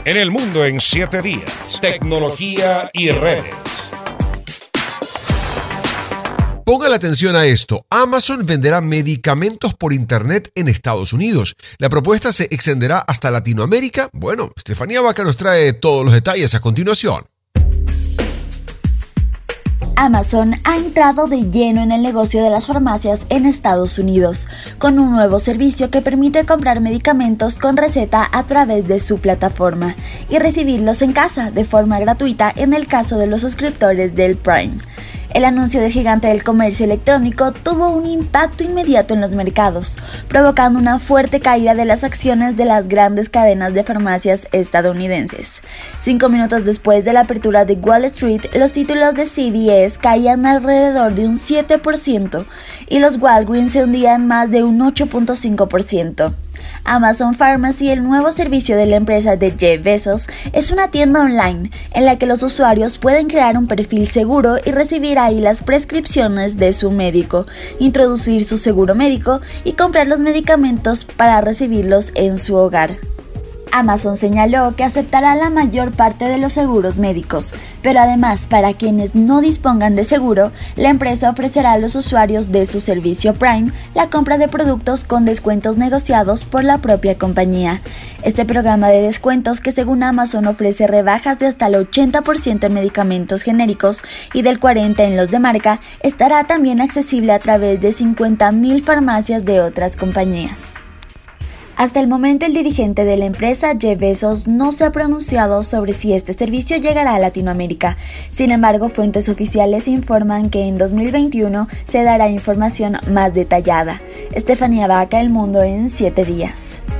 En el mundo en 7 días. Tecnología y redes. Ponga la atención a esto. Amazon venderá medicamentos por Internet en Estados Unidos. La propuesta se extenderá hasta Latinoamérica. Bueno, Estefanía Vaca nos trae todos los detalles a continuación. Amazon ha entrado de lleno en el negocio de las farmacias en Estados Unidos, con un nuevo servicio que permite comprar medicamentos con receta a través de su plataforma y recibirlos en casa de forma gratuita en el caso de los suscriptores del Prime. El anuncio del gigante del comercio electrónico tuvo un impacto inmediato en los mercados, provocando una fuerte caída de las acciones de las grandes cadenas de farmacias estadounidenses. 5 minutos después de la apertura de Wall Street, los títulos de CVS caían alrededor de un 7% y los Walgreens se hundían más de un 8.5%. Amazon Pharmacy, el nuevo servicio de la empresa de Jeff Bezos, es una tienda online en la que los usuarios pueden crear un perfil seguro y recibir ahí las prescripciones de su médico, introducir su seguro médico y comprar los medicamentos para recibirlos en su hogar. Amazon señaló que aceptará la mayor parte de los seguros médicos, pero además para quienes no dispongan de seguro, la empresa ofrecerá a los usuarios de su servicio Prime la compra de productos con descuentos negociados por la propia compañía. Este programa de descuentos, que según Amazon ofrece rebajas de hasta el 80% en medicamentos genéricos y del 40% en los de marca, estará también accesible a través de 50,000 farmacias de otras compañías. Hasta el momento, el dirigente de la empresa, Jeff Bezos, no se ha pronunciado sobre si este servicio llegará a Latinoamérica. Sin embargo, fuentes oficiales informan que en 2021 se dará información más detallada. Estefanía Vaca, El Mundo en 7 días.